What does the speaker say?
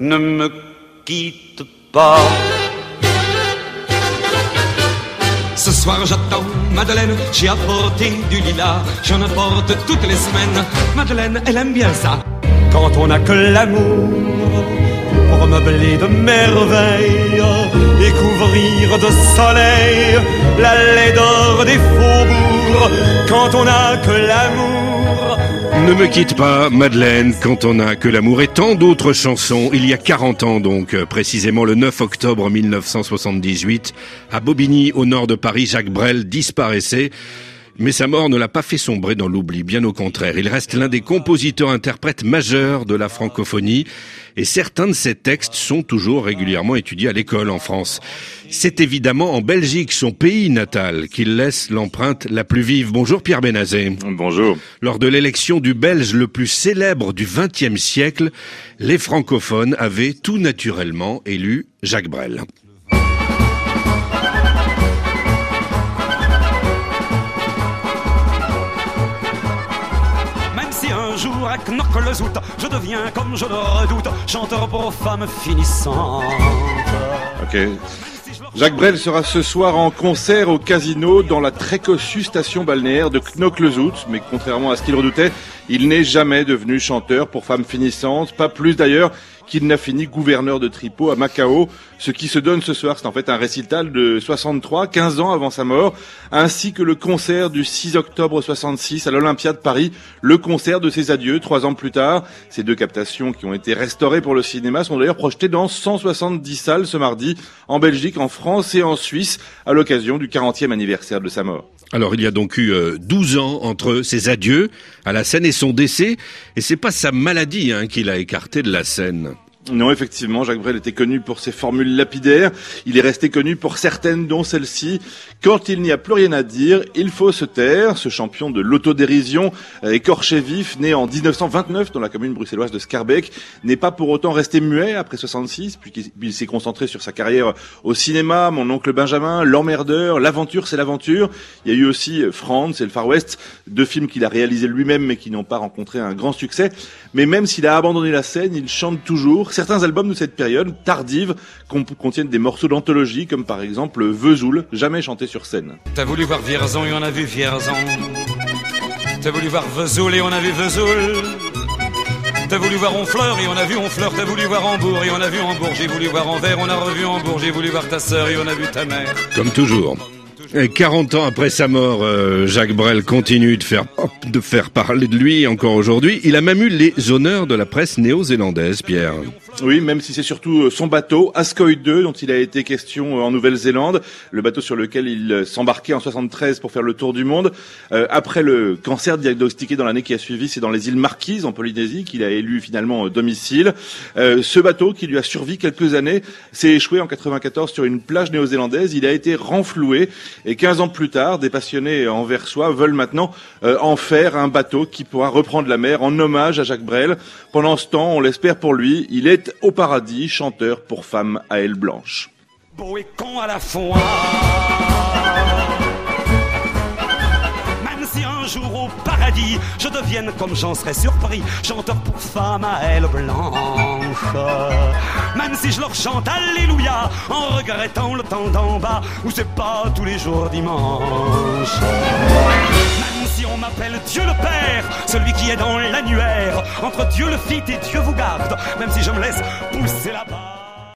ne me quitte pas. Ce soir j'attends Madeleine, j'ai apporté du lilas, j'en apporte toutes les semaines. Madeleine, elle aime bien ça. Quand on n'a que l'amour pour meubler de merveilles et couvrir de soleil la laideur des faubourgs. Quand on n'a que l'amour. Ne me quitte pas, Madeleine, quand on n'a que l'amour, et tant d'autres chansons. Il y a 40 ans donc, précisément le 9 octobre 1978, à Bobigny, au nord de Paris, Jacques Brel disparaissait. Mais sa mort ne l'a pas fait sombrer dans l'oubli, bien au contraire. Il reste l'un des compositeurs-interprètes majeurs de la francophonie, et certains de ses textes sont toujours régulièrement étudiés à l'école en France. C'est évidemment en Belgique, son pays natal, qu'il laisse l'empreinte la plus vive. Bonjour Pierre Bénazet. Bonjour. Lors de l'élection du Belge le plus célèbre du XXe siècle, les francophones avaient tout naturellement élu Jacques Brel. À Knokke-le-Zout, je deviens comme je le redoute, chanteur pour femmes finissantes. Ok. Jacques Brel sera ce soir en concert au Casino dans la très cossue station balnéaire de Knokke-le-Zout, mais contrairement à ce qu'il redoutait, il n'est jamais devenu chanteur pour femmes finissantes, pas plus d'ailleurs qu'il n'a fini gouverneur de Tripot à Macao. Ce qui se donne ce soir, c'est en fait un récital de 63, 15 ans avant sa mort, ainsi que le concert du 6 octobre 66 à l'Olympia de Paris, le concert de ses adieux 3 ans plus tard. Ces deux captations qui ont été restaurées pour le cinéma sont d'ailleurs projetées dans 170 salles ce mardi, en Belgique, en France et en Suisse, à l'occasion du 40e anniversaire de sa mort. Alors il y a donc eu 12 ans entre ses adieux à la scène et son décès, et c'est pas sa maladie qui l'a écarté de la scène. Non, effectivement, Jacques Brel était connu pour ses formules lapidaires. Il est resté connu pour certaines, dont celle-ci. Quand il n'y a plus rien à dire, il faut se taire. Ce champion de l'autodérision, écorché vif, né en 1929 dans la commune bruxelloise de Schaerbeek, n'est pas pour autant resté muet après 66, puisqu'il s'est concentré sur sa carrière au cinéma, Mon oncle Benjamin, L'emmerdeur, L'aventure c'est l'aventure. Il y a eu aussi Franz et le Far West, 2 films qu'il a réalisés lui-même mais qui n'ont pas rencontré un grand succès. Mais même s'il a abandonné la scène, il chante toujours. Certains albums de cette période tardive contiennent des morceaux d'anthologie, comme par exemple Vesoul, jamais chanté sur scène. T'as voulu voir Vierzon et on a vu Vierzon. T'as voulu voir Vesoul et on a vu Vesoul. T'as voulu voir Honfleur et on a vu Honfleur. T'as voulu voir Hambourg et on a vu Hambourg. J'ai voulu voir Anvers, on a revu Hambourg. J'ai voulu voir ta sœur et on a vu ta mère. Comme toujours. Et 40 ans après sa mort, Jacques Brel continue de faire parler de lui encore aujourd'hui. Il a même eu les honneurs de la presse néo-zélandaise, Pierre. Oui, même si c'est surtout son bateau, Askoy 2, dont il a été question en Nouvelle-Zélande, le bateau sur lequel il s'embarquait en 73 pour faire le tour du monde. Après le cancer diagnostiqué dans l'année qui a suivi, c'est dans les îles Marquises, en Polynésie, qu'il a élu finalement domicile. Ce bateau, qui lui a survécu quelques années, s'est échoué en 94 sur une plage néo-zélandaise. Il a été renfloué, et 15 ans plus tard, des passionnés anversois veulent maintenant en faire un bateau qui pourra reprendre la mer en hommage à Jacques Brel. Pendant ce temps, on l'espère pour lui, il est au paradis, chanteur pour femmes à ailes blanches. Beau et con à la fois. Même si un jour au paradis je devienne, comme j'en serais surpris, chanteur pour femmes à ailes blanches. Même si je leur chante Alléluia en regrettant le temps d'en bas où c'est pas tous les jours dimanche. Même si on m'appelle Dieu le Père, celui qui est dans l'annuaire entre Dieu le Fit et Dieu vous garde, même si je me laisse pousser la barbe.